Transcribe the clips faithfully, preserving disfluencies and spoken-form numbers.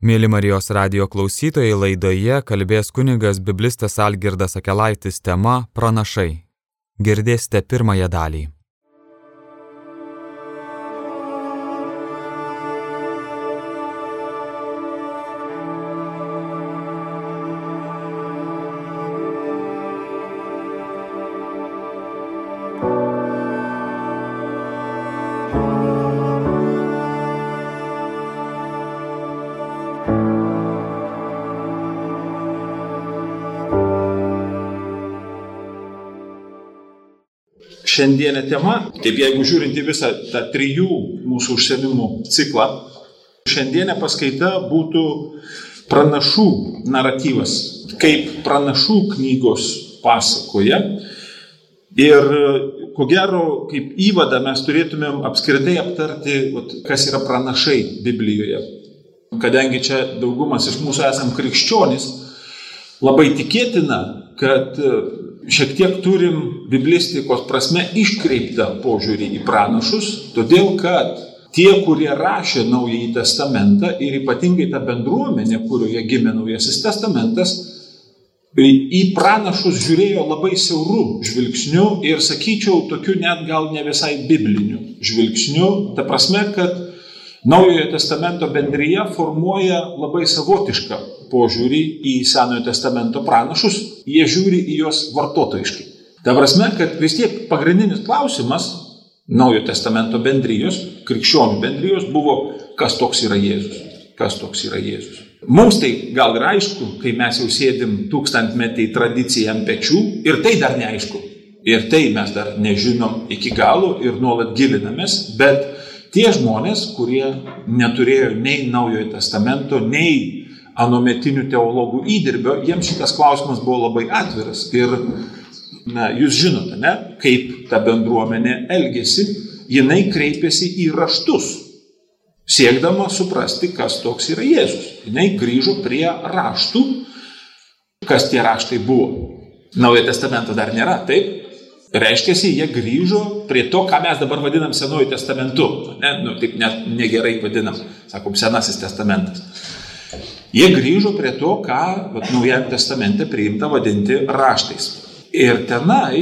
Mėly Marijos radijo klausytojai, laidoje kalbės kunigas biblistas Algirdas Akelaitis tema Pranašai. Girdėsite pirmąją dalį. Šiandienė tema, taip jeigu žiūrint į visą tą trijų mūsų užsiėmimų ciklą, šiandienė paskaita būtų pranašų naratyvas, kaip pranašų knygos pasakoja. Ir ko gero, kaip įvadą mes turėtumėm apskritai aptarti, kas yra pranašai Biblijoje. Kadangi čia daugumas iš mūsų esam krikščionys, labai tikėtina, kad šiek tiek turim biblistikos prasme iškreiptą požiūrį į pranašus, todėl kad tie, kurie rašė Naująjį testamentą ir ypatingai ta bendruomenė, kurioje gimė Naujasis testamentas, į pranašus žiūrėjo labai siaurų žvilgsnių ir, sakyčiau, tokiu net gal ne visai bibliniu žvilgsniu. Ta prasme, kad Naujojo testamento bendrija formuoja labai savotišką požiūrį į Senojo testamento pranašus, jie žiūri į juos vartotojiškai. Ta prasme, kad vis tiek pagrindinis klausimas Naujojo testamento bendrijos, krikščionių bendrijos buvo, kas toks yra Jėzus, kas toks yra Jėzus. Mums tai gal ir aišku, kai mes jau sėdim tūkstantmetį tradiciją ant pečių, ir tai dar neaišku. Ir tai mes dar nežinom iki galo ir nuolat gilinamės, bet tie žmonės, kurie neturėjo nei Naujojo testamento, nei anometinių teologų įdirbio, jiems šitas klausimas buvo labai atviras. Ir na, jūs žinote, ne, kaip ta bendruomenė elgėsi, jinai kreipėsi į raštus, siekdama suprasti, kas toks yra Jėzus. Jinai grįžo prie raštų, kas tie raštai buvo. Naujojo testamento dar nėra, taip? Reiškiasi, jie grįžo prie to, ką mes dabar vadinam Senuoju testamentu. Ne, nu, taip net negerai vadinam, sakom, Senasis testamentas. Jie grįžo prie to, ką vat, Naujajame testamente priimta vadinti raštais. Ir tenai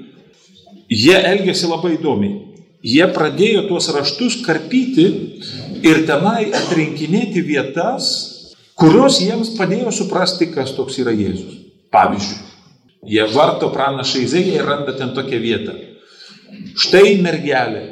jie elgėsi labai įdomiai. Jie pradėjo tuos raštus karpyti ir tenai atrinkinėti vietas, kurios jiems padėjo suprasti, kas toks yra Jėzus. Pavyzdžiui, jie varto pranašą Izaiją ir randa ten tokią vietą. Štai mergelė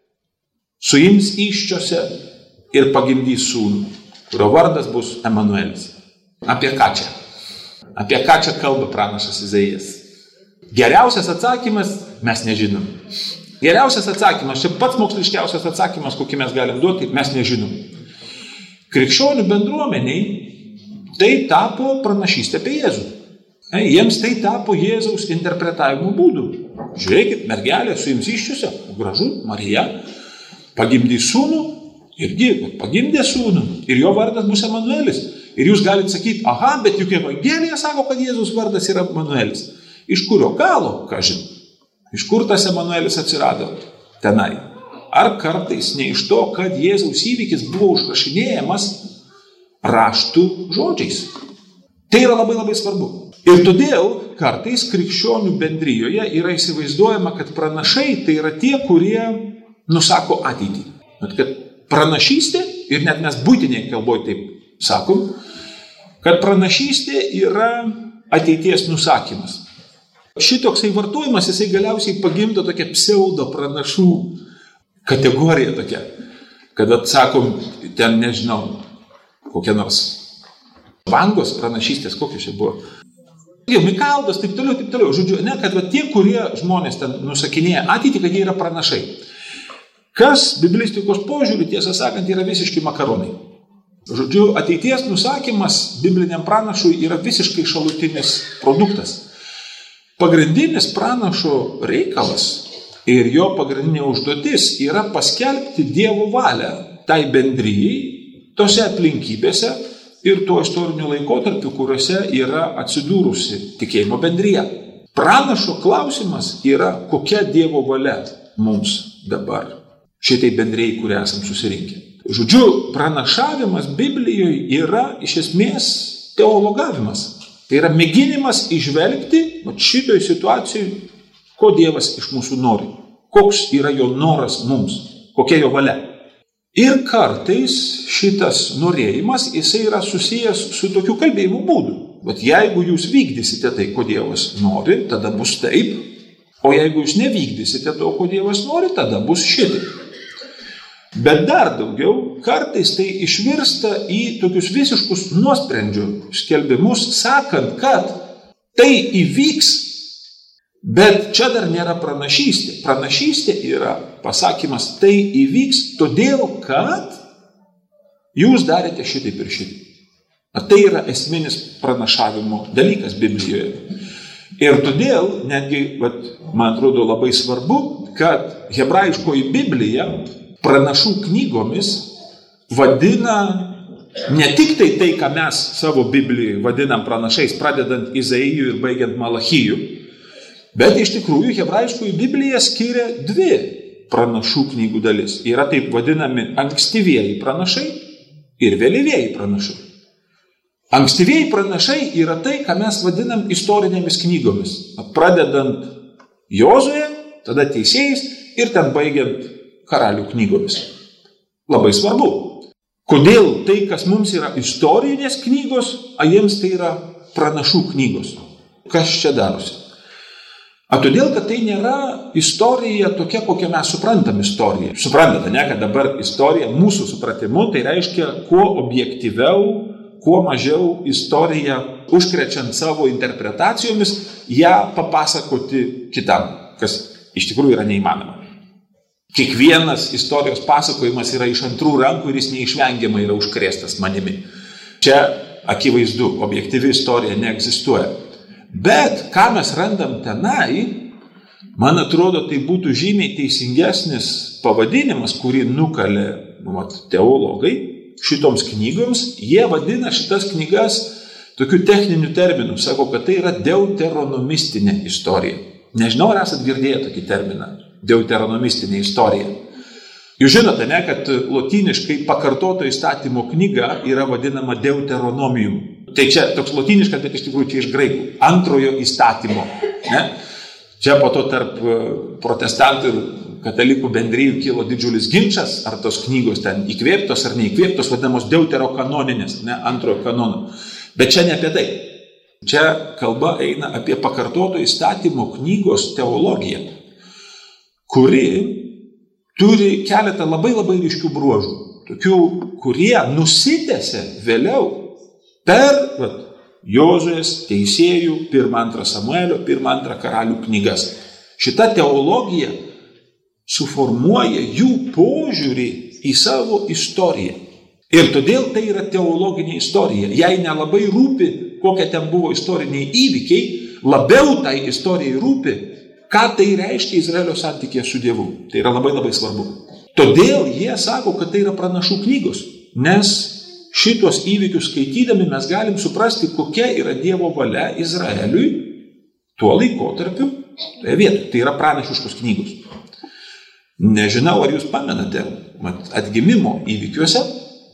suims įsčiose ir pagimdys sūnų, kurio vardas bus Emanuelis. Apie ką čia? Apie ką čia kalba pranašas Izaijas? Geriausias atsakymas mes nežinom. Geriausias atsakymas, čia pats moksliškiausias atsakymas, kokį mes galim duoti, mes nežinom. Krikščionių bendruomeniai tai tapo pranašystė apie Jėzų. Jiems tai tapo Jėzaus interpretavimo būdų. Žiūrėkit, mergelė suims įsčiose, gražu, Marija, pagimdys sūnų, irgi pagimdė sūnų, ir jo vardas bus Emanuelis. Ir jūs galite sakyti, aha, bet juk Evangelija sako, kad Jėzus vardas yra Emanuelis. Iš kurio galo, ką žinau? Iš kur tas Emanuelis atsirado tenai? Ar kartais ne iš to, kad Jėzaus įvykis buvo užrašinėjamas raštų žodžiais? Tai yra labai labai svarbu. Ir todėl kartais krikščionių bendrijoje yra įsivaizduojama, kad pranašai tai yra tie, kurie nusako ateitį. Bet kad pranašystė, ir net mes buitiniai kalboj taip sakom, kad pranašystė yra ateities nusakymas. Šitoksai vartojimas, jisai galiausiai pagimdo tokią pseudo pranašų kategoriją tokią, kad atsakom, ten nežinau, kokia nors Vangos pranašystės, kokios čia buvo. Mikaldas, taip toliau, taip toliau. Žodžiu, ne, kad va, tie, kurie žmonės ten nusakinėja ateitį, kad jie yra pranašai. Kas biblistikos požiūrį, tiesą sakant, yra visiškai makaronai. Žodžiu, ateities nusakymas bibliniam pranašui yra visiškai šalutinis produktas. Pagrindinis pranašo reikalas ir jo pagrindinė užduotis yra paskelbti Dievo valią tai bendrijai, tose aplinkybėse ir tuo istoriniu laikotarpiu, kuriuose yra atsidūrusi tikėjimo bendrija. Pranašo klausimas yra, kokia Dievo valia mums dabar šitai bendrijai, kurie esam susirinkę. Žodžiu, pranašavimas Biblijoje yra iš esmės teologavimas. Tai yra mėginimas išvelgti šitoj situacijai, ko Dievas iš mūsų nori. Koks yra jo noras mums, kokia jo valia. Ir kartais šitas norėjimas, jisai yra susijęs su tokiu kalbėjimo būdu. Bet jeigu jūs vykdysite tai, ko Dievas nori, tada bus taip. O jeigu jūs nevykdysite to, ko Dievas nori, tada bus šitaip. Bet dar daugiau, kartais tai išvirsta į tokius visiškus nuosprendžių skelbimus, sakant, kad tai įvyks, bet čia dar nėra pranašystė. Pranašystė yra pasakymas, tai įvyks todėl, kad jūs darėte šitaip ir šitaip. Tai yra esminis pranašavimo dalykas Biblijoje. Ir todėl, netgi, vat, man atrodo, labai svarbu, kad hebrajiškoji Biblija pranašų knygomis vadina ne tik tai tai, ką mes savo Biblijoje vadinam pranašais, pradedant Izaijų ir baigiant Malachijų, bet iš tikrųjų hebrajiškoji Biblija skiria dvi pranašų knygų dalis. Yra taip vadinami ankstyvieji pranašai ir vėlyvieji pranašai. Ankstyvieji pranašai yra tai, ką mes vadinam istorinėmis knygomis. Pradedant Jozuė, tada Teisėjais ir ten baigiant Karalių knygomis. Labai svarbu. Kodėl tai, kas mums yra istorinės knygos, o jiems tai yra pranašų knygos? Kas čia darosi? A todėl, kad tai nėra istorija tokia, kokią mes suprantam istoriją. Suprantate, ne, kad dabar istorija mūsų supratimu, tai reiškia, kuo objektyviau, kuo mažiau istoriją užkrečiant savo interpretacijomis, ją papasakoti kitam, kas iš tikrųjų yra neįmanoma. Kiekvienas istorijos pasakojimas yra iš antrų rankų ir jis neišvengiamai yra užkrėstas manimi. Čia akivaizdu, objektyvi istorija neegzistuoja. Bet ką mes randam tenai, man atrodo, tai būtų žymiai teisingesnis pavadinimas, kurį nukalė nu, teologai šitoms knygoms. Jie vadina šitas knygas tokiu techniniu terminu, sako, kad tai yra deuteronomistinė istorija. Nežinau, ar esat girdėję tokį terminą. Deuteronomistinė istorija. Jūs žinote, ne, kad lotyniškai pakartoto įstatymo knyga yra vadinama Deuteronomium. Tai čia toks lotyniškas, bet iš tikrųjų čia iš graikų. Antrojo įstatymo. Ne? Čia po to tarp protestantų ir katalikų bendrijų kilo didžiulis ginčas, ar tos knygos ten įkvėptos ar neįkvėptos, vadinamos deuterokanoninės, ne, antrojo kanono. Bet čia ne apie tai. Čia kalba eina apie pakartoto įstatymo knygos teologiją, kuri turi keletą labai labai ryškių bruožų, tokių, kurie nusitęsia vėliau per vat, Jozuės, Teisėjų, pirmą, antrą Samuelio, pirmą, antrą Karalių knygas. Šita teologija suformuoja jų požiūrį į savo istoriją. Ir todėl tai yra teologinė istorija. Jei nelabai rūpi, kokie ten buvo istoriniai įvykiai, labiau tai istorijai rūpi, ką tai reiškia Izraelio santykėje su Dievu. Tai yra labai labai svarbu. Todėl jie sako, kad tai yra pranašų knygos, nes šitos įvykius skaitydami mes galim suprasti, kokia yra Dievo valia Izraeliui tuo laikotarpiu, toje vietoje. Tai yra pranašiškos knygos. Nežinau, ar jūs pamenate, atgimimo įvykiuose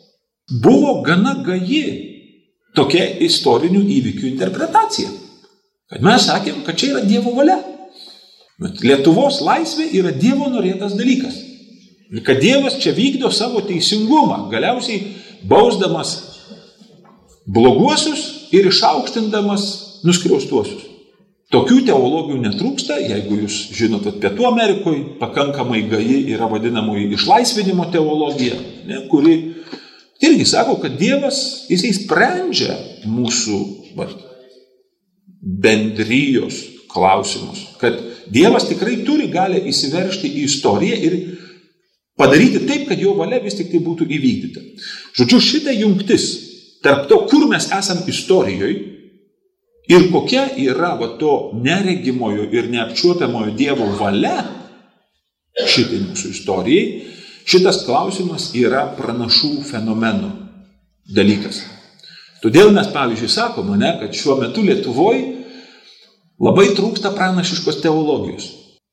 buvo gana gaji tokia istorinių įvykių interpretacija. Kad mes sakėm, kad čia yra Dievo valia. Bet Lietuvos laisvė yra Dievo norėtas dalykas. Ir kad Dievas čia vykdo savo teisingumą, galiausiai bausdamas bloguosius ir išaukštindamas nuskriaustuosius. Tokių teologijų netrūksta, jeigu jūs žinot, kad Pietų Amerikoje pakankamai gaji yra vadinamoji išlaisvinimo teologija, ne, kuri irgi sako, kad Dievas, jisai sprendžia mūsų va, bendrijos klausimus, kad Dievas tikrai turi galę įsiveržti į istoriją ir padaryti taip, kad jo valia vis tik tai būtų įvykdyta. Žodžiu, šita jungtis tarp to, kur mes esam istorijoje ir kokia yra va, to neregimojo ir neapčiuopiamojo Dievo valia šitai mūsų istorijai, šitas klausimas yra pranašų fenomeno dalykas. Todėl mes, pavyzdžiui, sakome, ne, kad šiuo metu Lietuvoje labai trūksta pranašiškos teologijos.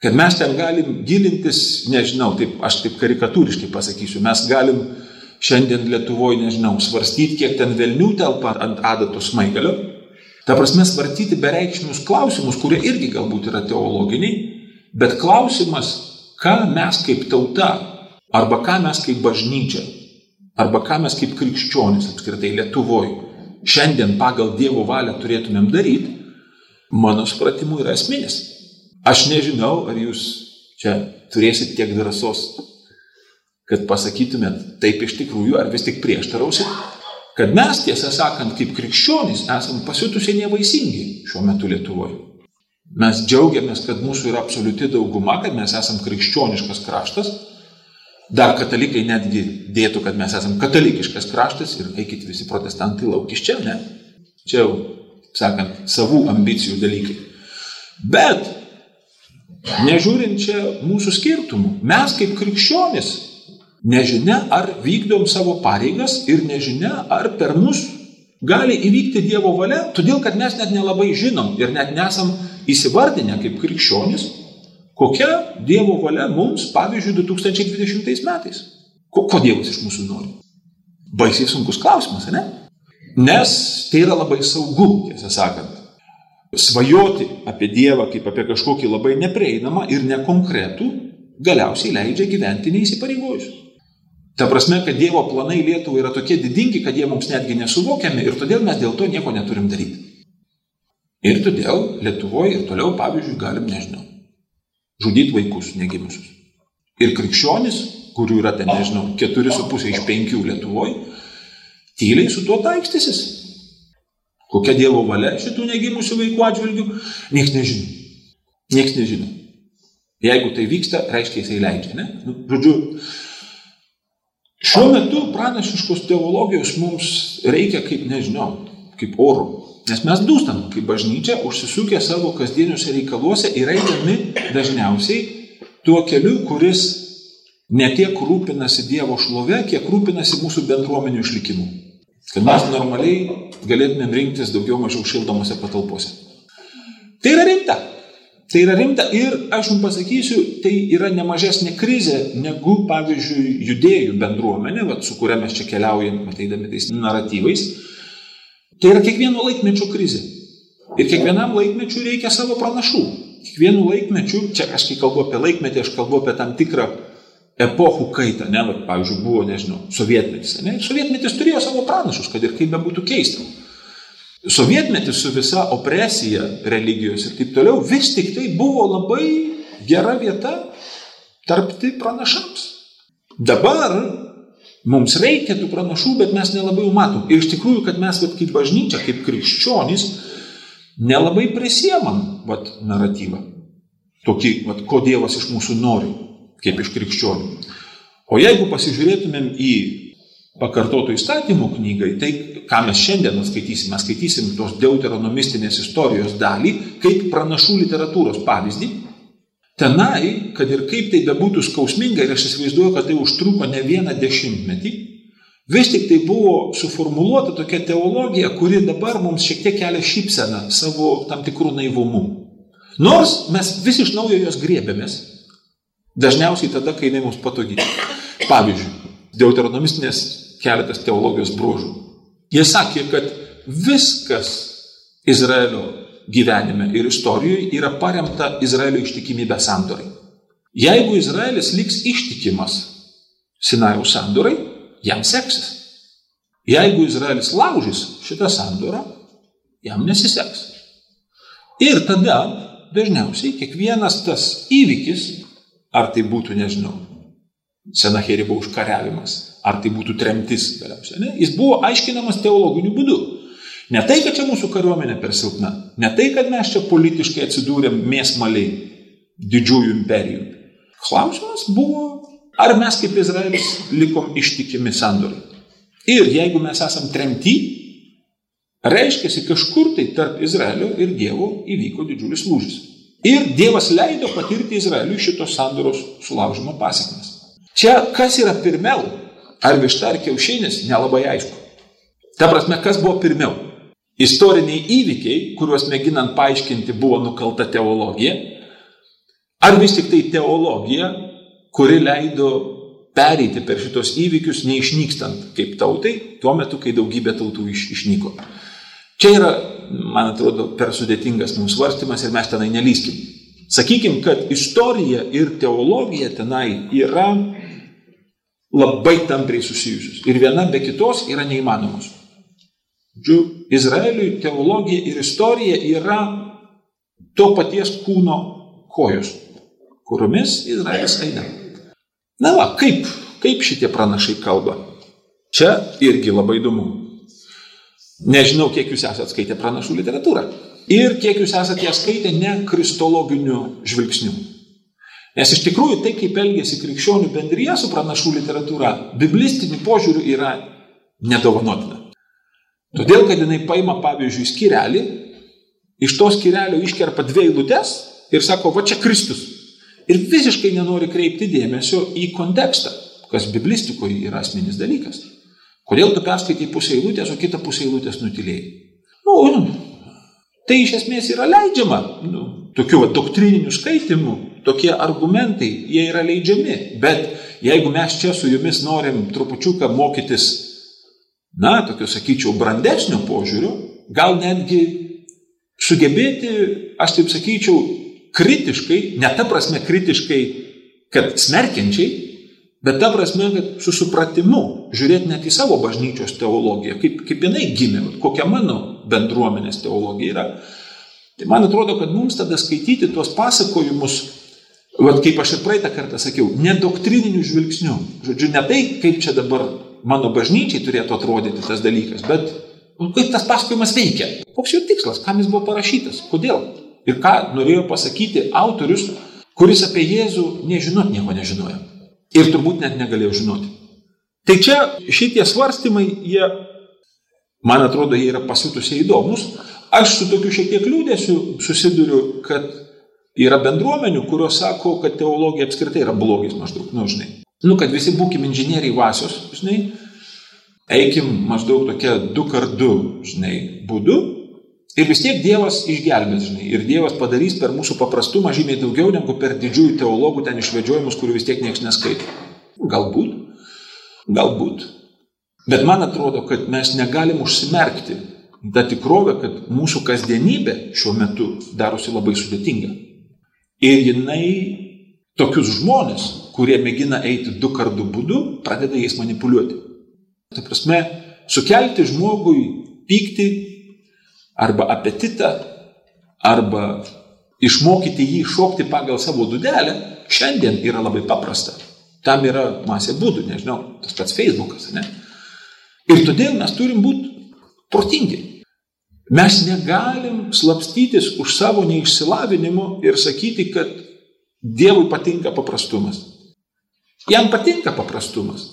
kad mes ten galim gilintis, nežinau, taip, aš taip karikatūriškai pasakysiu, mes galim šiandien Lietuvoje, nežinau, svarstyti, kiek ten velnių telpa ant adatos smaigalio. Ta prasme, svarstyti bereikšmius klausimus, kurie irgi galbūt yra teologiniai, bet klausimas, ką mes kaip tauta, arba ką mes kaip bažnyčia, arba ką mes kaip krikščionys apskritai Lietuvoje šiandien pagal Dievo valią turėtumėm daryti, mano supratimu yra esminis. Aš nežinau, ar jūs čia turėsit tiek drąsos, kad pasakytumėt taip iš tikrųjų, ar vis tik prieštarausit, kad mes, tiesą sakant, kaip krikščionys esam pasiutusiai nevaisingi šiuo metu Lietuvoje. Mes džiaugiamės, kad mūsų yra absoliuti dauguma, kad mes esam krikščioniškas kraštas. Dar katalikai netgi dėtų, kad mes esam katalikiškas kraštas ir eikit visi protestantai lauk iš čia, ne? Čia jau, sakant, savų ambicijų dalykai. Bet, nežiūrint čia mūsų skirtumų, mes kaip krikščionys, nežinia, ar vykdom savo pareigas ir nežinia, ar per mus gali įvykti Dievo valia, todėl, kad mes net nelabai žinom ir net nesam įsivardinę kaip krikščionys, kokia Dievo valia mums, pavyzdžiui, du tūkstančiai dvidešimtais metais. Ko, ko Dievas iš mūsų nori? Baisiai sunkus klausimas, ne? Nes tai yra labai saugu, tiesą sakant. Svajoti apie Dievą kaip apie kažkokį labai neprieinamą ir nekonkretų galiausiai leidžia gyventi neįsipareigojus. Ta prasme, kad Dievo planai Lietuvai yra tokie didingi, kad jie mums netgi nesuvokiami ir todėl mes dėl to nieko neturim daryti. Ir todėl Lietuvoje ir toliau, pavyzdžiui, galim, nežinau, žudyti vaikus negimusius. Ir krikščionis, kurių yra ten, nežinau, keturi su pusė iš penkių Lietuvoje, tyliai su tuo taikstysis. Kokia Dievo valia šitų negimusių vaikų atžvilgių, nieks nežino. Nieks nežino. Jeigu tai vyksta, reiškia jisai leidžia, ne? Nu, žodžiu, šiuo metu pranašiškos teologijos mums reikia kaip, nežinau, kaip oro. Nes mes dūstam, kaip bažnyčia, užsisukę savo kasdieniuose reikaluose ir eidami dažniausiai tuo keliu, kuris ne tiek rūpinasi Dievo šlove, kiek rūpinasi mūsų bendruomenių išlikimu. Kad mes normaliai galėtumėm rinktis daugiau mažiau šildomose patalpose. Tai yra rimta. Tai yra rimta ir aš jums pasakysiu, tai yra nemažesnė krizė negu, pavyzdžiui, judėjų bendruomenė, vat, su kuria mes čia keliaujam, ateidami tais naratyvais. Tai yra kiekvieno laikmečio krizė. Ir kiekvienam laikmečiu reikia savo pranašų. Kiekvienu laikmečiu, čia aš kai kalbu apie laikmetį, aš kalbu apie tam tikrą epochų kaitą, ne, vat, pavyzdžiui, buvo, nežinau, sovietmetis. Ne? Sovietmetis turėjo savo pranašus, kad ir kaip bebūtų keista. Sovietmetis su visa opresija religijos ir taip toliau, vis tik tai buvo labai gera vieta tarpti pranašams. Dabar mums reikia tų pranašų, bet mes nelabai jų matom. Ir iš tikrųjų, kad mes vat, kaip bažnyčia, kaip krikščionys, nelabai prisiemam vat, naratyvą. Tokį, vat, ko Dievas iš mūsų nori, kaip iš krikščionių. O jeigu pasižiūrėtumėm į pakartotų įstatymų knygai, tai ką mes šiandien skaitysim, mes skaitysim tos deuteronomistinės istorijos dalį, kaip pranašų literatūros pavyzdį. Tenai, kad ir kaip tai bebūtų skausminga, ir aš įsivaizduoju, kad tai užtruko ne vieną dešimtmetį, vis tik tai buvo suformuluota tokia teologija, kuri dabar mums šiek tiek kelia šypseną savo tam tikrų naivumų. Nors mes vis iš naujo jos griebėmės, dažniausiai tada, kai jinai mums patogi. Pavyzdžiui, deuteronomistinės keletas teologijos bruožų. Jie sakė, kad viskas Izraelio gyvenime ir istorijoje yra paremta Izraelio ištikimybė sandorai. Jeigu Izraelis liks ištikimas Sinajaus sandorai, jam seksis. Jeigu Izraelis laužys šitą sandorą, jam nesiseks. Ir tada dažniausiai kiekvienas tas įvykis, ar tai būtų, nežinau, Senacheribo užkariavimas, ar tai būtų tremtis galiausiai, ne? Jis buvo aiškinamas teologiniu būdu. Ne tai, kad čia mūsų kariuomenė per silpna, ne tai, kad mes čia politiškai atsidūrėm mėsmaliai didžiųjų imperijų. Klausimas buvo, ar mes kaip Izraelis likom ištikimi sandorai. Ir jeigu mes esam tremti, reiškiasi kažkur tai tarp Izraelio ir Dievo įvyko didžiulis lūžis. Ir Dievas leido patirti Izraeliui šitos sandoros sulaužimo pasekmes. Čia kas yra pirmiau, ar višta ar kiaušinis, nelabai aišku. Ta prasme, kas buvo pirmiau? Istoriniai įvykiai, kuriuos mėginant paaiškinti buvo nukalta teologija, Ar vis tik tai teologija, kuri leido pereiti per šitos įvykius, neišnykstant kaip tautai, tuo metu, kai daugybė tautų iš, išnyko. Čia yra, man atrodo, per sudėtingas mums svarstymas ir mes tenai nelyskim. Sakykim, kad istorija ir teologija tenai yra labai tampriai susijusius. Ir viena be kitos yra neįmanomos. Izraeliui teologija ir istorija yra to paties kūno kojos, kuriomis Izraelis eina. Na va, kaip, kaip šitie pranašai kalba? Čia irgi labai įdomu. Nežinau, kiek jūs esate skaitę pranašų literatūrą. Ir kiek jūs esate ją skaitę ne kristologiniu žvilgsniu. Nes iš tikrųjų tai, kaip elgėsi krikščionių bendrija su pranašų literatūra, biblistiniu požiūriu yra nedovanotina. Todėl, kad jinai paima, pavyzdžiui, skyrelį, iš to skyrelio iškerpa dvi eilutes ir sako, va čia Kristus. Ir visiškai nenori kreipti dėmesio į kontekstą, kas biblistikoje yra asmenis dalykas. Kodėl tu perskaitai pusę eilutės, o kitą pusę eilutės nutilėjai? Nu, tai iš esmės yra leidžiama. Nu, tokių va, doktrininių skaitimų, tokie argumentai, jie yra leidžiami. Bet jeigu mes čia su jumis norim trupučiuką mokytis, na, tokio, sakyčiau, brandesnio požiūrio, gal netgi sugebėti, aš taip sakyčiau, kritiškai, ne ta prasme kritiškai, kad smerkiančiai, bet ta prasme, kad su supratimu žiūrėti net į savo bažnyčios teologiją, kaip, kaip jinai gimė, kokia mano bendruomenės teologija yra. Tai man atrodo, kad mums tada skaityti tuos pasakojimus, vat, kaip aš ir praeitą kartą sakiau, ne doktrininių žvilgsnių. Žodžiu, ne tai, kaip čia dabar mano bažnyčiai turėtų atrodyti tas dalykas, bet kaip tas pasakojimas veikia. Koks jo tikslas, kam jis buvo parašytas, kodėl? Ir ką norėjo pasakyti autorius, kuris apie Jėzų nežinot nieko nežinojo. Ir turbūt net negalėjo žinoti. Tai čia šitie svarstymai, jie, man atrodo, jie yra pasiutusiai įdomus. Aš su tokiu šiek tiek liūdėsiu susiduriu, kad yra bendruomenių, kurios sako, kad teologija apskritai yra blogis maždaug, nu, žinai. Nu, kad visi būkim inžinieriai vasios, žinai, eikim maždaug tokia du kart du, žinai, būdu. Ir vis tiek Dievas išgelbės, žinai, ir Dievas padarys per mūsų paprastumą žymiai daugiau negu per didžiųjų teologų ten išvedžiojimus, kurių vis tiek niekas neskaito. Galbūt, galbūt. Bet man atrodo, kad mes negalim užsimerkti tą tikrovę, kad mūsų kasdienybė šiuo metu darosi labai sudėtinga. Ir jinai tokius žmonės, kurie mėgina eiti du kart du būdu, pradeda jais manipuliuoti. Tai prasme, sukelti žmogui pyktį, arba apetitą, arba išmokyti jį šokti pagal savo dūdelę, šiandien yra labai paprasta. Tam yra masė būdų, nežinau, tas pats Facebookas, ne? Ir todėl mes turim būti protingi. Mes negalim slapstytis už savo neišsilavinimo ir sakyti, kad Dievui patinka paprastumas. Jam patinka paprastumas.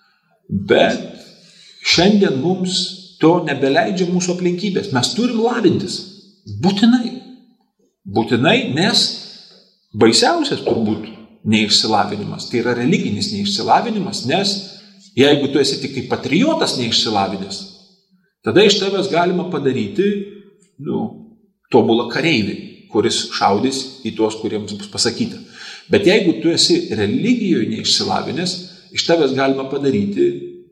Bet šiandien mums to nebeleidžia mūsų aplinkybės. Mes turim lavintis. Būtinai. Būtinai, nes baisiausias turbūt neišsilavinimas. Tai yra religinis neišsilavinimas, nes jeigu tu esi tik kaip patriotas neišsilavinęs, tada iš tavęs galima padaryti, nu, tobulą kareivį, kuris šaudys į tuos, kuriems bus pasakyta. Bet jeigu tu esi religijoje neišsilavinęs, iš tavęs galima padaryti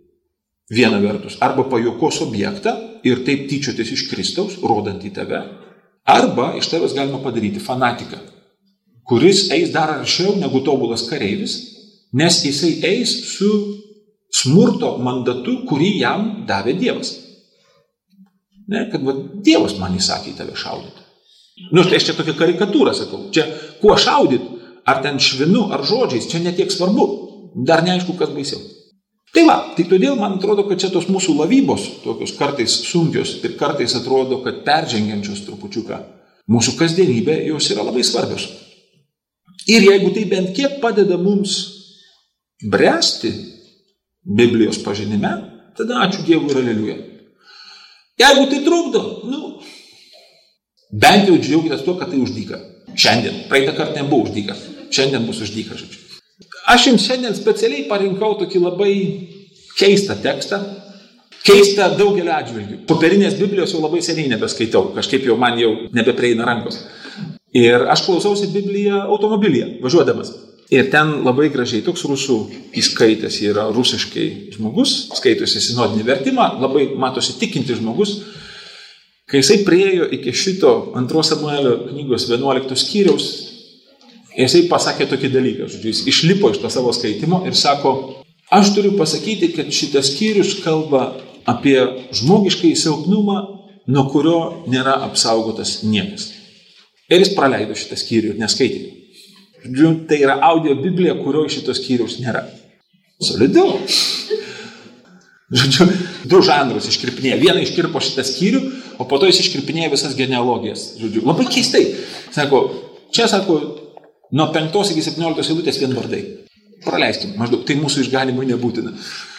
viena vertus, arba pajuokos objektą ir taip tyčiotis iš Kristaus, rodant į tave, arba iš tavęs galima padaryti fanatiką, kuris eis dar aršiau negu tobulas kareivis, nes jisai eis su smurto mandatu, kurį jam davė Dievas. Ne, kad va, Dievas man įsakė į tave šaudyti. Nu, tai aš čia tokią karikatūrą sakau. Čia kuo šaudyti, ar ten švinu, ar žodžiais, čia netiek svarbu. Dar neaišku, kas baisiau. Tai va, tai todėl man atrodo, kad čia tos mūsų lavybos, tokios kartais sunkios ir kartais atrodo, kad peržengiančios trupučiuką mūsų kasdienybė, jos yra labai svarbios. Ir jeigu tai bent kiek padeda mums bręsti Biblijos pažinime, tada ačiū Dievui ir aleliuja. Jeigu tai trukdo, nu, bent jau džiaugitės tuo, kad tai uždyka. Šiandien, praeitą kartą nebuvo uždyka, šiandien bus uždyka, žodžiu. Aš jums šiandien specialiai parinkau tokį labai keistą tekstą, keistą daugelį atžvilgių. Popierinės Biblijos jau labai seniai nebeskaitau, kažkaip jau man jau nebeprieina rankos. Ir aš klausausi Bibliją automobilyje, važiuodamas. Ir ten labai gražiai toks rusų įskaitęs yra rusiškai žmogus, skaitosi sinodinį vertimą, labai matosi tikinti žmogus. Kai jisai priėjo iki šito antros Samuelio knygos vienuoliktos skyriaus, jisai pasakė tokį dalyką. Žodžiu, jis išlipo iš to savo skaitimo ir sako, aš turiu pasakyti, kad šitas skyrius kalba apie žmogiškai silpnumą, nuo kurio nėra apsaugotas niekas. Ir jis praleido šitą skyrių ir neskaitė. Žodžiu, tai yra audio Biblija, kurioje šitos skyriaus nėra. Solidu. Žodžiu, du žanrus iškirpinėja. Vieną iškirpo šitą skyrių, o po to jis iškirpinėja visas genealogijas. Žodžiu, labai keistai. Sako, čia sako, nuo penktos iki septynioliktos eilutės vien vardai. Praleiskim, maždaug, tai mūsų išganimui nebūtina.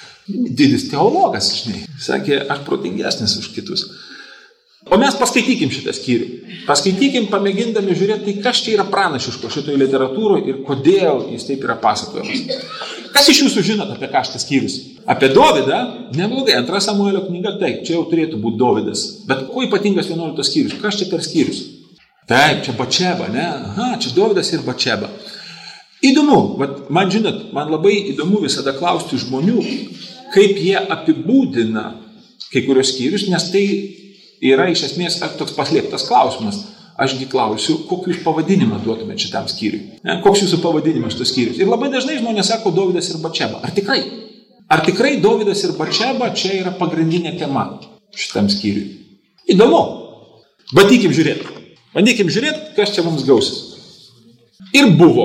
Didis teologas, žinai, sakė, aš protingesnis už kitus. O mes paskaitykim šitą skyrių. Paskaitykim, pamėgindami žiūrėti, tai kas čia yra pranašiško šitoje literatūroje ir kodėl jis taip yra pasakojamas. Kas iš jūsų žinot apie ką šitas skyrius? Apie Dovydą? Neblogai, antra Samuelio knyga, taip, čia jau turėtų būti Dovydas. Bet kuo ypatingas vienuoliktas skyrius? Kas čia per skyrius? Taip, čia Bačeba, ne? Aha, čia Dovydas ir Bačeba. Įdomu, vat, man žinot, man labai įdomu visada klausti žmonių, kaip jie apibūdina kai kurios skyrius, nes tai yra iš esmės toks paslėptas klausimas. Ašgi klausiu, kokį jūs pavadinimą duotumėte šitam skyriui? Ne? Koks jūsų pavadinimas šitas skyrius? Ir labai dažnai žmonės sako Dovydas ir Bačeba. Ar tikrai? Ar tikrai Dovydas ir Bačeba čia yra pagrindinė tema šitam skyriui? Įdomu. Bandykim žiūrėti. Bandykim žiūrėti, kas čia mums gausis. Ir buvo,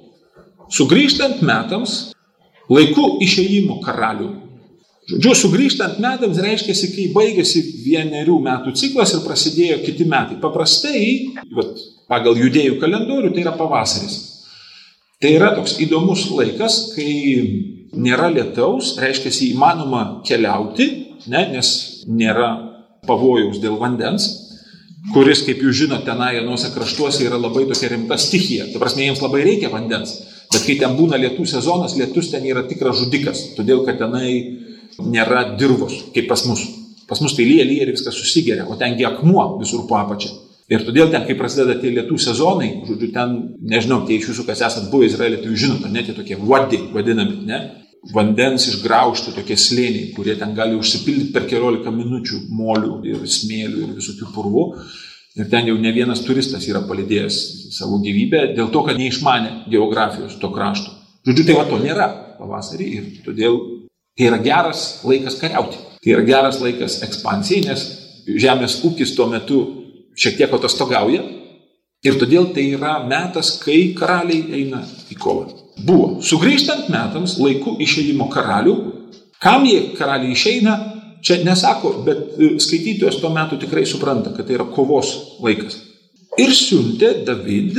sugrįžtant metams, laiku išėjimo karalių. Žodžiu, sugrįžtant metams reiškiasi, kai baigėsi vienerių metų ciklas ir prasidėjo kiti metai. Paprastai, vat, pagal judėjų kalendorių, tai yra pavasaris. Tai yra toks įdomus laikas, kai nėra lietaus, reiškiasi įmanoma keliauti, ne, nes nėra pavojaus dėl vandens, kuris, kaip jūs žinote, tenai anuose kraštuose yra labai tokia rimta stichija. Ta prasme, jiems labai reikia vandens. Bet kai ten būna lietų sezonas, lietus ten yra tikras žudikas, todėl kad tenai nėra dirvos, kaip pas mus. Pas mus tai lyja, lyja ir viskas susigeria, o tengi akmuo visur po apačią. Ir todėl ten, kai prasideda tie lietų sezonai, žodžiu, ten, nežinau, tie iš jūsų, kas esat buvę Izraelį, tai jūs žinote, net tokie vadi vadinami, ne? Vandens išgraužti tokie slėniai, kurie ten gali užsipildyti per keliolika minučių molių ir smėlių ir visokių purvų. Ir ten jau ne vienas turistas yra palydėjęs savo gyvybę dėl to, kad neišmanė geografijos to krašto. Žodžiu, tai va to nėra pavasarį ir todėl tai yra geras laikas kariauti. Tai yra geras laikas ekspansijai, nes žemės ūkis tuo metu šiek tiek atostogauja ir todėl tai yra metas, kai karaliai eina į kovą. Buvo. Sugrįžtant metams, laiku išėjimo karalių, kam jie karaliai išeina, čia nesako, bet skaitytojas tuo metu tikrai supranta, kad tai yra kovos laikas. Ir siuntė David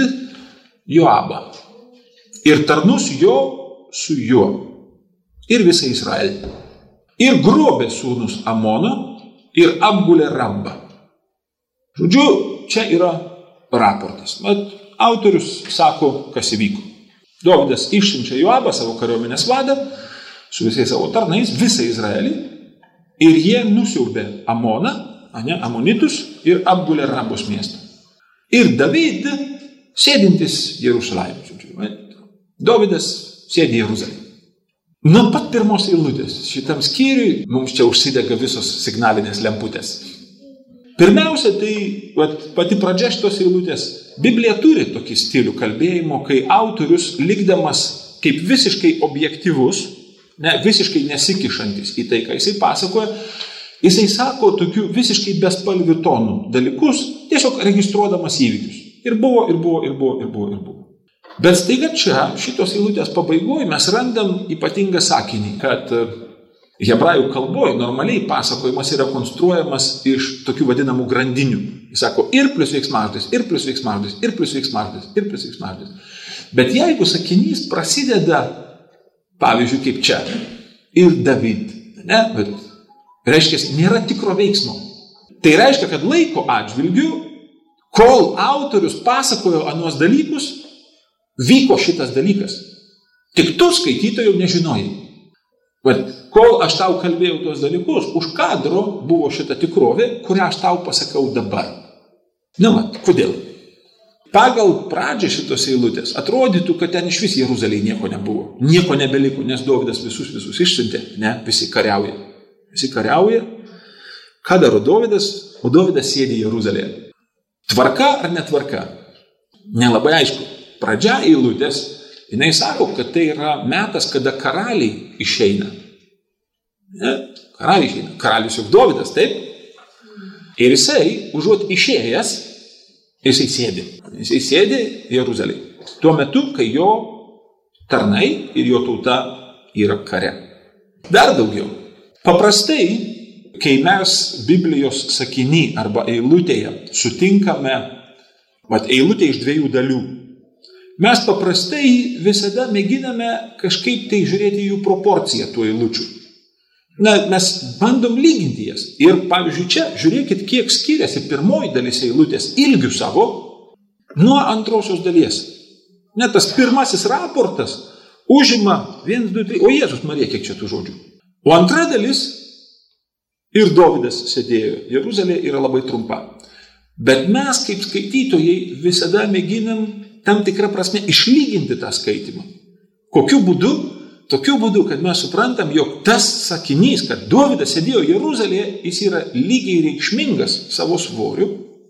Joabą. Ir tarnus jo su juo. Ir visą Izraelį. Ir grobė sūnus Amono ir apgulė Rambą. Žodžiu, čia yra raportas. Bet autorius sako, kas įvyko. Dovydas išsiunčia Joabą, savo kariuomenės vadą, su visais savo tarnais, visą Izraelį, ir jie nusiaubė Amoną, ne, Amonitus, ir apgulė Rambos miestą. Ir David sėdintis Jeruzalėje. Dovydas sėdi Jeruzalėje. Nuo pat pirmos eilutės šitam skyriui mums čia užsidega visos signalinės lemputės. Pirmiausia, tai vat, pati pradžia šitos eilutės. Biblija turi tokį stilių kalbėjimo, kai autorius, likdamas kaip visiškai objektyvus, ne, visiškai nesikišantis į tai, ką jisai pasakoja, jisai sako tokių visiškai bespalvių tonų dalykus, tiesiog registruodamas įvykius. Ir buvo, ir buvo, ir buvo, ir buvo, ir buvo. Bet staiga čia, šitos eilutės pabaigoje, mes randam ypatingą sakinį, kad hebrajų kalboje normaliai pasakojimas yra konstruojamas iš tokių vadinamų grandinių. Jis sako ir plus veiksmažodis, ir plus veiksmažodis, ir plus veiksmažodis, ir plus veiksmažodis. Bet jeigu sakinys prasideda, pavyzdžiui, kaip čia, ir David, ne, bet reiškia, nėra tikro veiksmo. Tai reiškia, kad laiko atžvilgiu, kol autorius pasakojo anuos dalykus, vyko šitas dalykas. Tik tu skaitytojų nežinojai. Bet kol aš tau kalbėjau tos dalykus, už kadro buvo šita tikrovė, kurią aš tau pasakau dabar. Na, mat, kodėl? pagal pradžią šitos eilutės atrodytų, kad ten iš vis Jeruzalėje nieko nebuvo. Nieko nebeliko, nes Dovydas visus visus išsiuntė. Ne, visi kariauja. Visi kariauja. Ką daro Dovydas? O Dovydas sėdi Jeruzalėje. Tvarka ar netvarka? Nelabai aišku. Pradžia eilutės, jinai sako, kad tai yra metas, kada karaliai išeina. Ne? Karaliai išeina. Karalius juk Dovydas, taip? Ir jisai, užuot išėjęs, jisai sėdi. Jisai sėdi Jeruzalėje. Tuo metu, kai jo tarnai ir jo tauta yra kare. Dar daugiau. Paprastai, kai mes Biblijos sakiny arba eilutėje sutinkame, vat, eilutė iš dviejų dalių, mes paprastai visada mėginame kažkaip tai žiūrėti jų proporciją tų eilučių. Na, mes bandom lyginti jas. Ir pavyzdžiui, čia žiūrėkit, kiek skiriasi pirmoji dalis eilutės ilgių savo nuo antrosios dalies. Net tas pirmasis raportas užima vienas, du, trys, o Jėzus Marija, kiek čia tų žodžių. O antra dalis ir Dovydas sėdėjo Jeruzalėje yra labai trumpa. Bet mes kaip skaitytojai visada mėginam tam tikrą prasme išlyginti tą skaitimą. Kokiu būdu? Tokiu būdu, kad mes suprantam, jog tas sakinys, kad Dovydas sėdėjo Jeruzalėje, jis yra lygiai reikšmingas savo svoriu,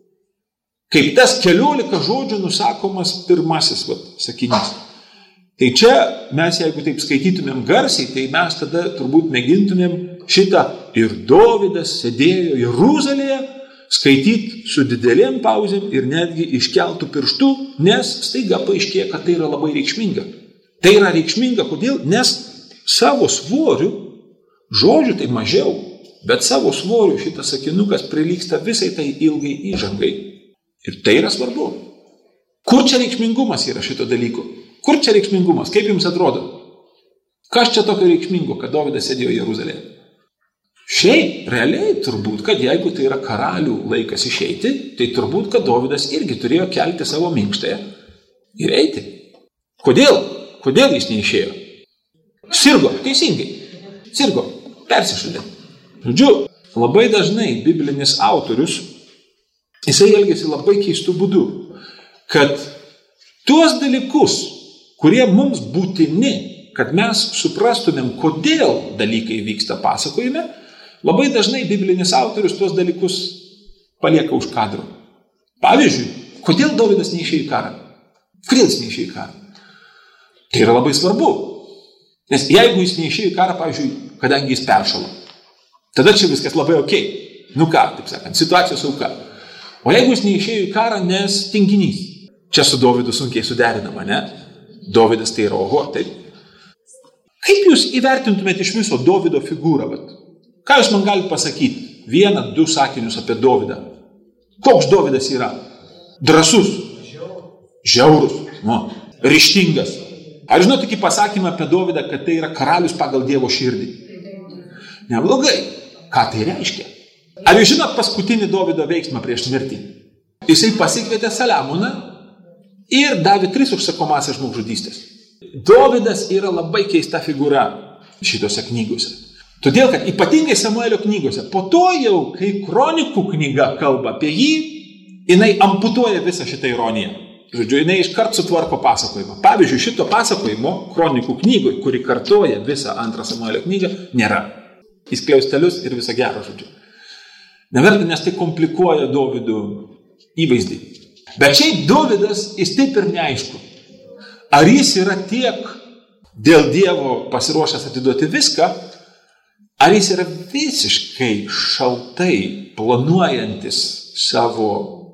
kaip tas keliolika žodžių nusakomas pirmasis vat, sakinys. Tai čia mes, jeigu taip skaitytumėm garsiai, tai mes tada turbūt mėgintumėm šitą ir Dovydas sėdėjo Jeruzalėje skaityti su didelėm pauzėm ir netgi iškeltų pirštų, nes staiga paaiškėja, kad tai yra labai reikšminga. Tai yra reikšminga, kodėl? Nes savo svoriu, žodžių tai mažiau, bet savo svoriu šitas sakinukas prilygsta visai tai ilgai įžangai. Ir tai yra svarbu. Kur čia reikšmingumas yra šito dalyko? Kur čia reikšmingumas? Kaip jums atrodo? Kas čia tokio reikšmingo, kad Dovydas sėdėjo Jeruzalėje? Šiaip, realiai turbūt, kad jeigu tai yra karalių laikas išeiti, tai turbūt, kad Dovydas irgi turėjo kelti savo minkštąją ir eiti. Kodėl? Kodėl jis neišėjo? Sirgo, teisingai. Sirgo, persišaldė. Žodžiu, labai dažnai biblinis autorius, jisai elgiasi labai keistų būdų, kad tuos dalykus, kurie mums būtini, kad mes suprastumėm, kodėl dalykai vyksta pasakojime, labai dažnai biblinis autorius tuos dalykus palieka už kadro. Pavyzdžiui, kodėl Dovydas neišėjo į karą? Kodėl jis neišėjo į karą? Tai yra labai svarbu. Nes jeigu jis neišėjo į karą, pavyzdžiui, kadangi jis peršalo, tada čia viskas labai okei. Nu ką, taip sakant, situacijos auka. O jeigu jis neišėjo į karą, nes tinginys. Čia su Dovydu sunkiai suderinama, ne? Dovydas tai yra oho, taip? Kaip jūs įvertintumėte iš viso Dovydo figūrą? Bet? Ką jūs man galite pasakyti? Vieną, du sakinius apie Dovydą. Koks Dovydas yra? Drąsus. Žiaurus. Nu, ryžtingas. Ar žinot tokį pasakymą apie Dovydą, kad tai yra karalius pagal Dievo širdį? Neblogai. Ką tai reiškia? Ar jūs žinot paskutinį Dovydo veiksmą prieš mirtį? Jisai pasikvietė Saliamoną ir davė tris užsakomąsias žmogžudystės. Dovydas yra labai keista figūra šitose knygose. Todėl, kad ypatingai Samuelio knygose, po to jau, kai kronikų knyga kalba apie jį, jinai amputuoja visą šitą ironiją. Žodžiu, jinai iškart sutvarko pasakojimą. Pavyzdžiui, šito pasakojimo kronikų knygoj, kuri kartoja visą antrą Samuelio knygą, nėra. Įskliaustelius ir visą gerą, žodžiu. Neverta, nes tai komplikuoja Dovydo įvaizdį. Bet šiaip Dovydas, jis taip ir neaišku. Ar jis yra tiek dėl Dievo pasiruošęs atiduoti viską, ar jis yra visiškai šaltai planuojantis savo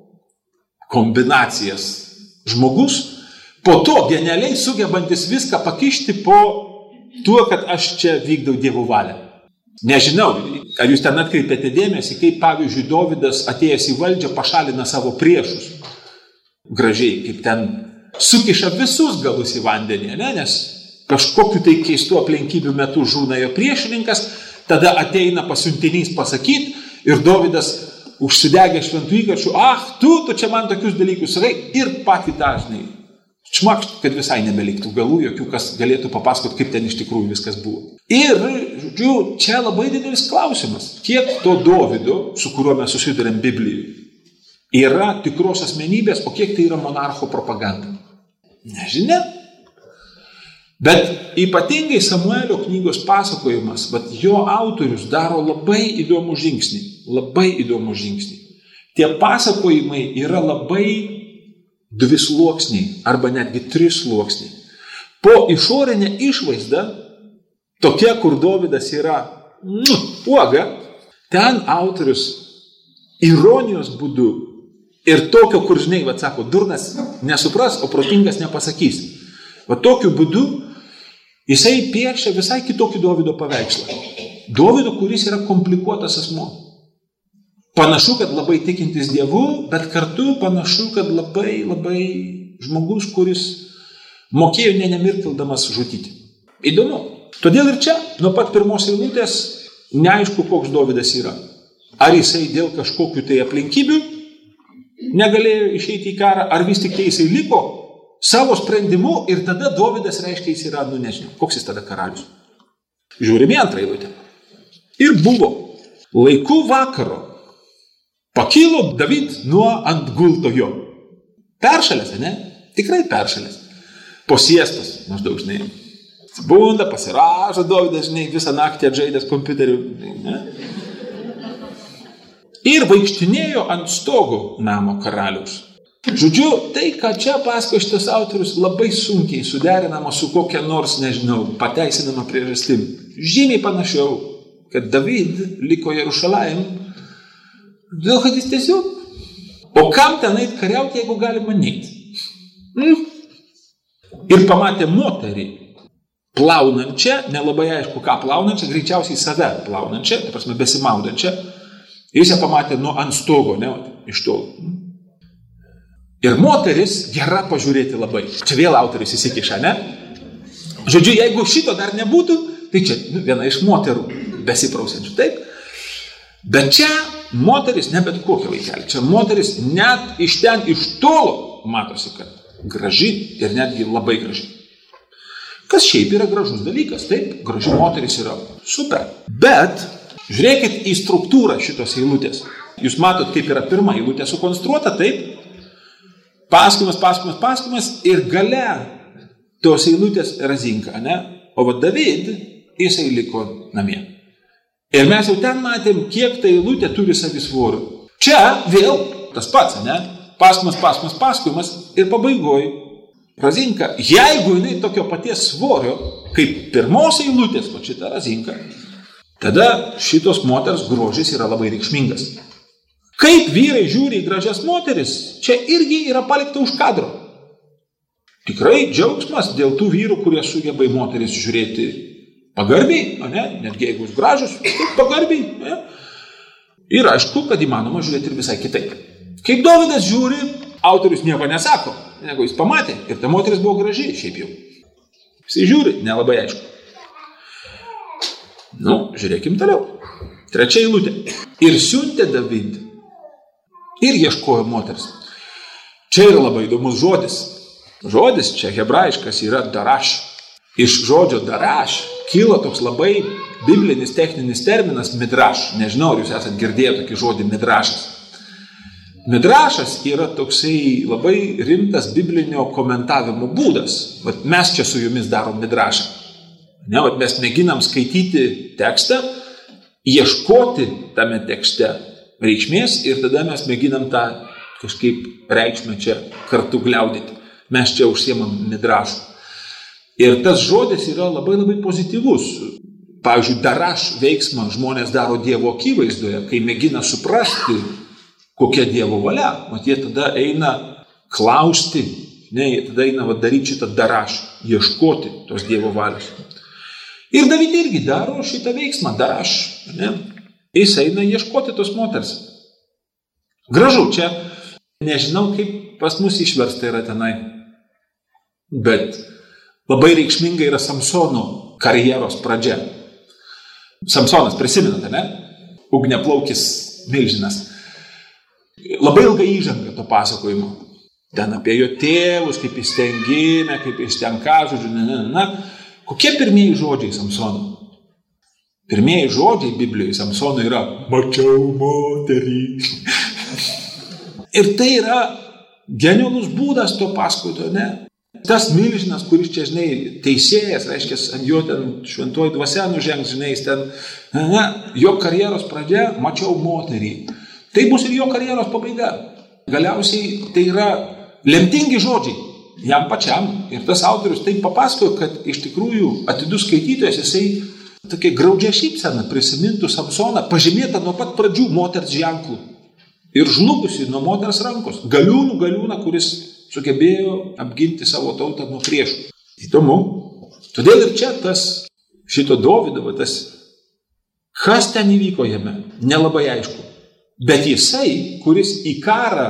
kombinacijas žmogus, po to genialiai sugebantis viską pakišti po tuo, kad aš čia vykdau Dievo valią. Nežinau, ar jūs ten atkreipėte dėmesį, kaip pavyzdžiui Dovydas atėjęs į valdžią pašalina savo priešus. Gražiai, kaip ten sukiša visus galus į vandenį, ne? Nes kažkokiu tai keistų aplinkybių metu žūna jo priešininkas, tada ateina pasiuntinys pasakyti ir Dovydas užsidegė šventų įkarčių, ah, tu, tu čia man tokius dalykus sakai ir patį dažnai čmakšt, kad visai nebeliktų galų, jokių, kas galėtų papasakot, kaip ten iš tikrųjų viskas buvo. Ir, žodžiu, čia labai didelis klausimas, kiek to Dovydo, su kuriuo mes susidurėm Biblijoje, yra tikros asmenybės, o kiek tai yra monarcho propaganda. Nežinia. Bet ypatingai Samuelio knygos pasakojimas, bet jo autorius daro labai įdomų žingsnį. Labai įdomų žingsnį. Tie pasakojimai yra labai dvisluoksniai arba netgi trisluoksniai. Po išorinę išvaizdą, tokia, kur Dovydas yra nu, uoga, ten autorius ironijos būdu ir tokio, kur žinai, va, sako, durnas nesupras, o protingas nepasakys. Va tokiu būdu jisai piešia visai kitokį Dovydo paveikslą. Dovydo, kuris yra komplikuotas asmuo. Panašu, kad labai tikintis Dievu, bet kartu panašu, kad labai, labai žmogus, kuris mokėjo ne nemirtildamas žudyti. Įdomu. Todėl ir čia, nuo pat pirmos eilutės, neaišku, koks Dovydas yra. Ar jisai dėl kažkokių tai aplinkybių negalėjo išeiti į karą, ar vis tik tai jisai liko savo sprendimu ir tada Dovydas reiškia, jis yra, nu nežinau, koks jis tada karalius. Žiūrime antrą eilutę. Ir buvo laiku vakaro. Pakilo David nuo ant gulto jo. Peršalės, ne? Tikrai peršalės. Posiestas, maždaug, žinai. Bunda, pasiražo Dovydas, žinai, visą naktį atžaidęs kompiuteriu. Ne? Ir vaikštinėjo ant stogo namo karaliaus. Žodžiu, tai, ką čia pasakoja šitas autorius, labai sunkiai suderinama su kokia nors, nežinau, pateisinama priežastim. Žymiai panašiau, kad David liko Jerušalajim, dėl kad jis tiesiog. O kam ten eit kariauti, jeigu galima neiti? Mm. Ir pamatė moterį plaunančią, nelabai aišku ką plaunančią, greičiausiai save plaunančią, tai prasme besimaudančią. Jis ją pamatė nuo ant stogo, ne, iš tolo. Ir moteris gera pažiūrėti labai. Čia vėl autoris įsikiša, ne? Žodžiu, jeigu šito dar nebūtų, tai čia nu, viena iš moterų besiprausiančių, taip? Bet čia moteris ne bet kokia vaikelė. Čia moteris net iš ten, iš tolo matosi, kad graži ir netgi labai graži. Kas šiaip yra gražus dalykas, taip? Graži moteris yra super. Bet žiūrėkit į struktūrą šitos eilutės. Jūs matot, kaip yra pirma eilutė sukonstruota, taip? Pasakojimas, pasakojimas, pasakojimas ir gale tos eilutės razinka, ne? O va David, jisai liko namie. Ir mes jau ten matėm, kiek ta eilutė turi savisvorų. Čia vėl tas pats, ne? Pasakojimas, pasakojimas, pasakojimas ir pabaigoj razinka. Jeigu jinai tokio paties svorio, kaip pirmos eilutės, va šita razinka, tada šitos moters grožis yra labai reikšmingas. Kaip vyrai žiūri į gražias moteris, čia irgi yra palikta už kadro. Tikrai džiaugsmas dėl tų vyrų, kurie sugeba į moteris žiūrėti pagarbiai, ne? Netgi jeigu jūs gražus, taip pagarbiai. Ne? Ir aišku, kad įmanoma žiūrėti ir visai kitaip. Kaip Dovydas žiūri, autorius nieko nesako, negu jis pamatė. Ir ta moteris buvo graži, šiaip jau. Jis žiūri, nelabai aišku. Nu, žiūrėkim toliau. Trečia eilutė. Ir siuntė David. Ir ieškojo moters. Čia yra labai įdomus žodis. Žodis čia hebrajiškas yra daraš. Iš žodžio daraš kyla toks labai biblinis techninis terminas midraš. Nežinau, ar jūs esat girdėję tokį žodį midrašas. Midrašas yra toksai labai rimtas biblinio komentavimo būdas. Vat mes čia su jumis darom midrašą. Ne, vat mes mėginam skaityti tekstą, ieškoti tame tekste reikšmės ir tada mes mėginam tą kažkaip reikšmę čia kartu gliaudyti. Mes čia užsiemam midrašų. Ir tas žodis yra labai labai pozityvus. Pavyzdžiui, daraš veiksmą žmonės daro Dievo akivaizdoje, kai mėgina suprasti, kokia Dievo valia. Mat jie tada eina klausti, ne, jie tada eina va, daryti šitą daraš, ieškoti tos Dievo valios. Ir David irgi daro šitą veiksmą, daraš, ne? Jis eina ieškoti tos moters. Gražu, čia nežinau, kaip pas mus išversta yra tenai, bet labai reikšminga yra Samsono karjeros pradžia. Samsonas, prisimenate, ne? Ugniaplaukis milžinas. Labai ilga įžanga to pasakojimo. Ten apie jo tėvus, kaip jis ten gimė, kaip jis ten ką, žodžiu, na, na, na. Kokie pirmieji žodžiai Samsono? Pirmieji žodžiai Biblijoje Samsono yra mačiau moterį. Ir tai yra genialus būdas to paskaito, ne? Tas milžinas, kuris čia, žinai, teisėjas, reiškia, ant jo ten šventoji dvasia nužengs, žinai, ten, na, jo karjeros pradžia, mačiau moterį. Tai bus ir jo karjeros pabaiga. Galiausiai tai yra lemtingi žodžiai jam pačiam. Ir tas autorius taip papasakojo, kad iš tikrųjų atidus skaitytojas, jisai tokia graudžia šypsena prisimintų Samsoną, pažymėta nuo pat pradžių moters ženklų. Ir žlugusi nuo moters rankos. Galiūnų galiūną, kuris sugebėjo apginti savo tautą nuo priešų. Įdomu. Todėl ir čia tas šito Dovydo, tas, kas ten įvyko jame, nelabai aišku. Bet jisai, kuris į karą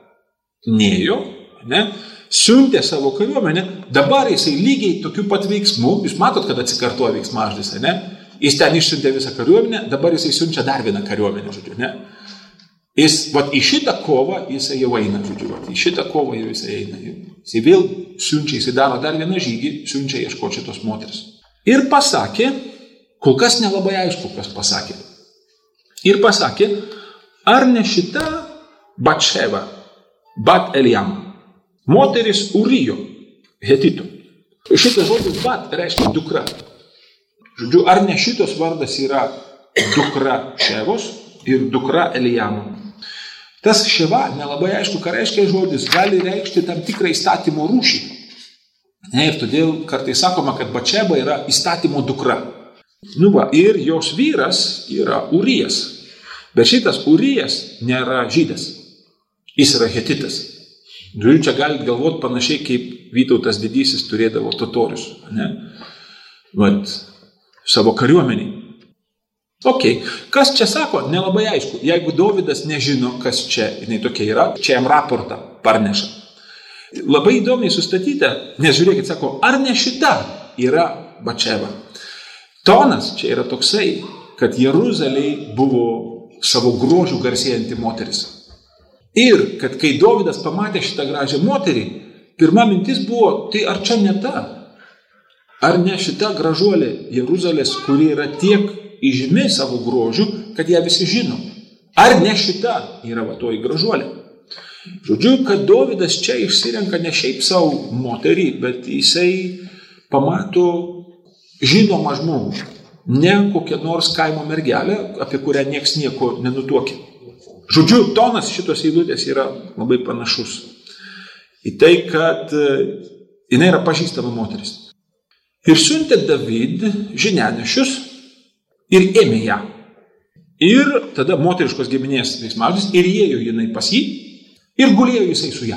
nėjo, ne, siuntė savo kariuomenę, dabar jisai lygiai tokiu pat veiksmu, jūs matot, kad atsikartoja veiksmažodis, ne? Jis ten išsiuntė visą kariuomenę, dabar jisai siunčia dar vieną kariuomenę, žodžiu, ne? Jis, vat, į šitą kovą jisai jau eina, žodžiu, vat, į šitą kovą jau jisai eina. Jisai vėl siunčia, jisai daro dar vieną žygį, siunčia ieškoti šitos moteris. Ir pasakė, kol kas nelabai aišku, kas pasakė. Ir pasakė, ar ne šita Batševa, Bat Eliam, moteris Urijo, Hetito. Šitas žodis Bat reiškia dukra. Žodžiu, ar ne šitos vardas yra dukra Ševos ir dukra Elijamo. Tas Ševa, nelabai aišku, ką reiškia žodis, gali reikšti tam tikrą įstatymo rūšį. Ne, ir todėl kartais sakoma, kad Batšeba yra įstatymo dukra. Nu va, ir jos vyras yra Urijas. Bet šitas Urijas nėra žydas. Jis yra hetitas. Žiūrėjau, čia galit galvoti panašiai, kaip Vytautas didysis turėdavo totorius. Ne? Vat, savo kariuomenį. Ok, kas čia sako, nelabai aišku. Jeigu Dovydas nežino, kas čia jinai tokia yra, čia jam raportą parneša. Labai įdomiai sustatyta, nes žiūrėkit, sako, ar ne šita yra Batševa. Tonas čia yra toksai, kad Jeruzalėj buvo savo grožių garsėjanti moteris. Ir kad kai Dovydas pamatė šitą gražią moterį, pirma mintis buvo, tai ar čia ne ta? Ar ne šita gražuolė Jeruzalės, kuri yra tiek įžymi savo grožių, kad ją visi žino? Ar ne šita yra va toji gražuolė? Žodžiu, kad Dovydas čia išsirenka ne šiaip savo moterį, bet jisai pamato žinomą žmogų. Ne kokią nors kaimo mergelę, apie kurią nieks nieko nenutuokia. Žodžiu, tonas šitos eilutės yra labai panašus į tai, kad jinai yra pažįstama moteris. Ir siuntė David žinianešius ir ėmė ją. Ir tada moteriškos giminės veiksmažodis ir įėjo jinai pas jį ir gulėjo jisai su ją.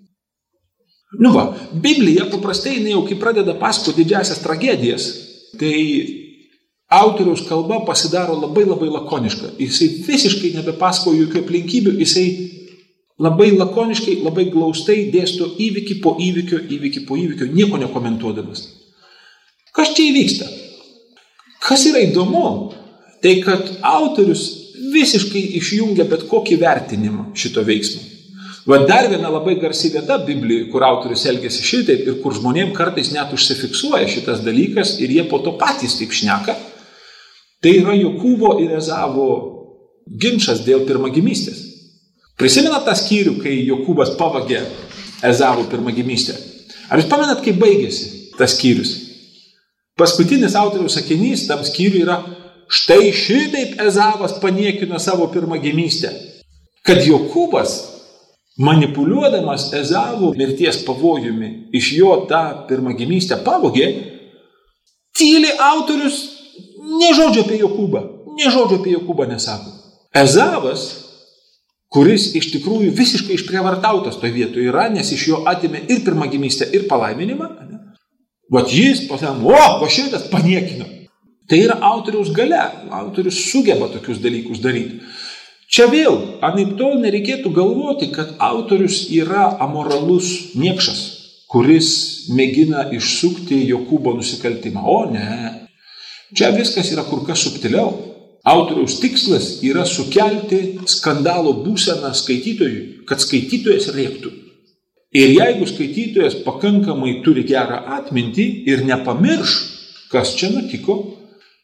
Nu va, Biblija paprastai jinai jau kai pradeda pasakoti didžiasias tragedijas, tai autoriaus kalba pasidaro labai labai lakoniška. Jisai visiškai nebepasako jokių aplinkybių, jisai labai lakoniškai, labai glaustai dėsto įvykį po įvykio, įvykį po įvykio, nieko nekomentuodamas. Kas čia įvyksta? Kas yra įdomu, tai kad autorius visiškai išjungia bet kokį vertinimą šito veiksmo. Va dar viena labai garsi vieta Biblijoje, kur autorius elgiasi šitaip ir kur žmonėm kartais net užsifiksuoja šitas dalykas ir jie po to patys taip šneka, tai yra Jokūbo ir Ezavo ginčas dėl pirmagimystės. Prisimena tą skyrių, kai Jokūbas pavagė Ezavo pirmagimystę? Ar jūs pamenat, kaip baigėsi tas skyrius? Paskutinis autoriaus sakinys tam skyriui yra: štai šitaip Ezavas paniekino savo pirmagimystę. Kad Jokūbas, manipuliuodamas Ezavo mirties pavojumi, iš jo tą pirmagimystę pavogė, tyliai autorius nė žodžio apie Jokūbą, nė žodžio apie Jokūbą nesako. Ezavas, kuris iš tikrųjų visiškai išprievartautas toje vietoje yra, nes iš jo atėmė ir pirmagimystę, ir palaiminimą, vat jis pasakė, o, va šitas paniekino. Tai yra autoriaus galia, autorius sugeba tokius dalykus daryti. Čia vėl, anaip tol nereikėtų galvoti, kad autorius yra amoralus niekšas, kuris mėgina išsukti Jokūbo nusikaltimą. O ne, čia viskas yra kur kas subtiliau. Autoriaus tikslas yra sukelti skandalo būseną skaitytojui, kad skaitytojas rėktų. Ir jeigu skaitytojas pakankamai turi gerą atmintį ir nepamirš, kas čia nutiko,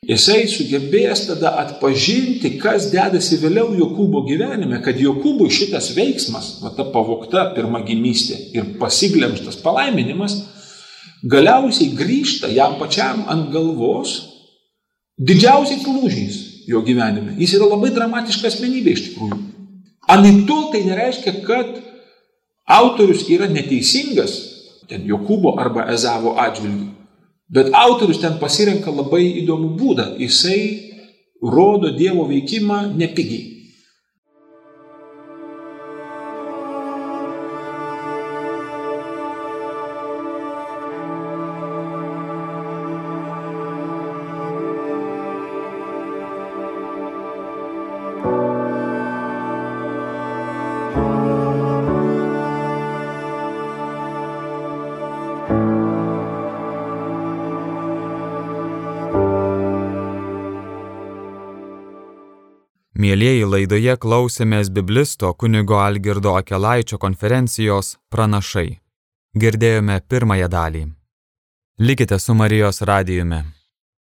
Jisai sugebės tada atpažinti, kas dedasi vėliau Jokūbo gyvenime, kad Jokūbui šitas veiksmas, va ta pavogta pirmagimystė ir pasiglemžtas palaiminimas, galiausiai grįžta jam pačiam ant galvos didžiausiais lūžiais jo gyvenime. Jis yra labai dramatiška asmenybė iš tikrųjų. Anaiptol tai nereiškia, kad autorius yra neteisingas, ten Jokūbo arba Ezavo atžvilgiu. Bet autorius ten pasirenka labai įdomų būdą. Jisai rodo Dievo veikimą nepigiai. Mielieji, laidoje klausėmės biblisto kunigo Algirdo Akelaičio konferencijos Pranašai. Girdėjome pirmąją dalį. Likite su Marijos radijumi.